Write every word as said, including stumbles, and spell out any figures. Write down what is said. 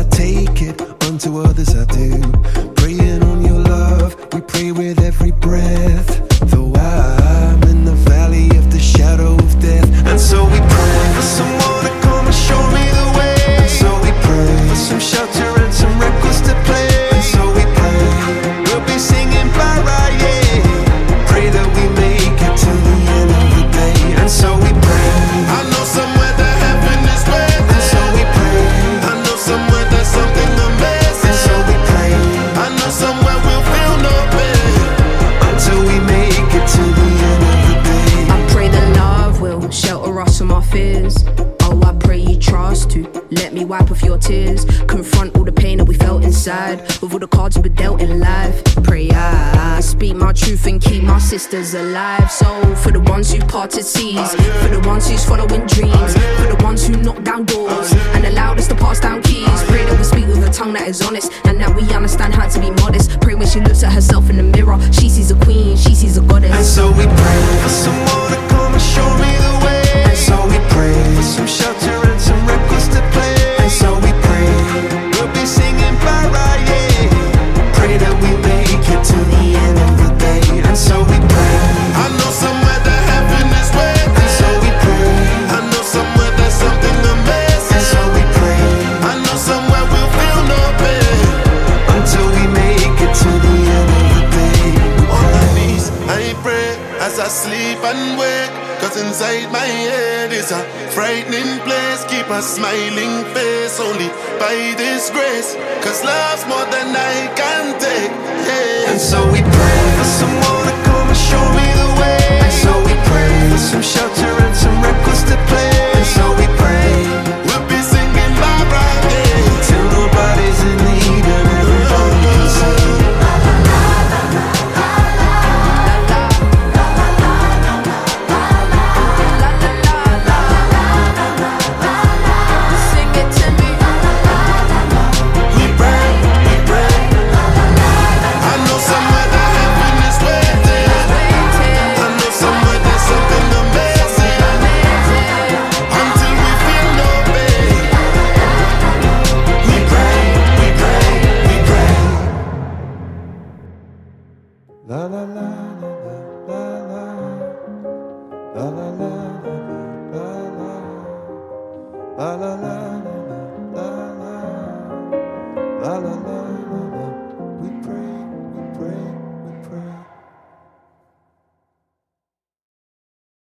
take it, unto others I do. Praying on your love, we pray with every breath. Though I'm in the valley of the shadow of death, and so we pray for someone to come and show me the way. And so we pray for some shelter and some records to play. And so we pray we'll be singing para, yeah. Pray that we make it to the end of the day. And so we pray. I know somewhere that heaven is waiting. And so we pray. I know somewhere there's something amazing. And so we pray. I know somewhere we'll feel no pain until we make it to the end of the day. I pray that love will shelter us from our fears. Oh, I pray you trust to let me wipe off your tears. Confront all the pain that we felt inside, with all the cards we were dealt in life. Pray I speak my truth and keep my sisters alive. So for the ones who parted seas, for the ones who's following dreams, for the ones who knock down doors and allowed us to pass down keys. Pray that we speak with a tongue that is honest, and that we understand how to be modest. Pray when she looks at herself in the mirror, she sees a queen, she sees a goddess. And so we pray for someone to come and show me the way. And so we pray for some shelter and some records to play. And so we pray we'll be singing para, yeah. Pray that we make it to the end of the day. And so we pray. I know somewhere that heaven is waiting. And so we pray. I know somewhere there's something amazing. And so we pray. I know somewhere we'll feel no pain until we make it to the end of the day. On my knees I pray as I sleep and wake, 'cause inside my head is a frightening place. Keep a smiling face only by this grace, 'cause love's more than I can take, yeah. And so we pray for someone to come and show me the way. And so we pray for some shelter and some records to play. And so we pray we'll be singing Barbara, yeah, till nobody's in need and everybody can sing. La la la la la la la la la la la la la la la